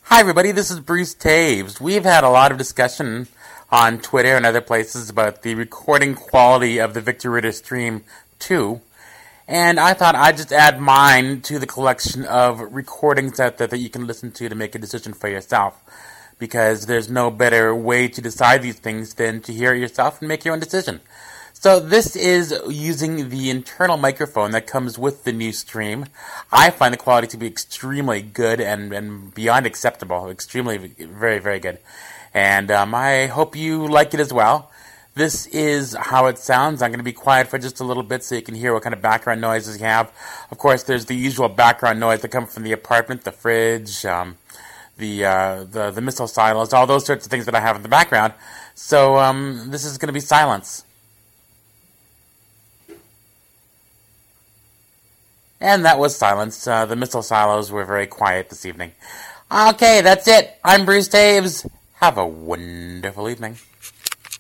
Hi everybody, this is Bruce Taves. We've had a lot of discussion on Twitter and other places about the recording quality of the Victor Ritter Stream 2, and I thought I'd just add mine to the collection of recordings out there that you can listen to make a decision for yourself, because there's no better way to decide these things than to hear it yourself and make your own decision. So this is using the internal microphone that comes with the new stream. I find the quality to be extremely good and beyond acceptable. Extremely, very, very good. And I hope you like it as well. This is how it sounds. I'm going to be quiet for just a little bit so you can hear what kind of background noises you have. Of course, there's the usual background noise that comes from the apartment, the fridge, the missile silos, all those sorts of things that I have in the background. So this is going to be silence. And that was silence. The missile silos were very quiet this evening. Okay, that's it. I'm Bruce Taves. Have a wonderful evening.